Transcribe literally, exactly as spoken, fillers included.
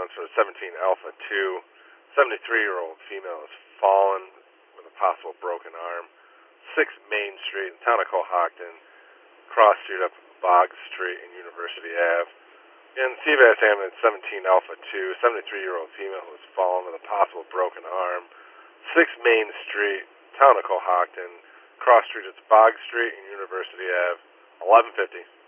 for seventeen Alpha two. seventy-three-year-old female has fallen with a possible broken arm. six Main Street in town of Cohocton. Cross Street up Bog Street and University Avenue. In C V S ambulance seventeen Alpha two. seventy-three-year-old female who has fallen with a possible broken arm. six Main Street, town of Cohocton. Cross Street at Bog Street and University Avenue. eleven fifty.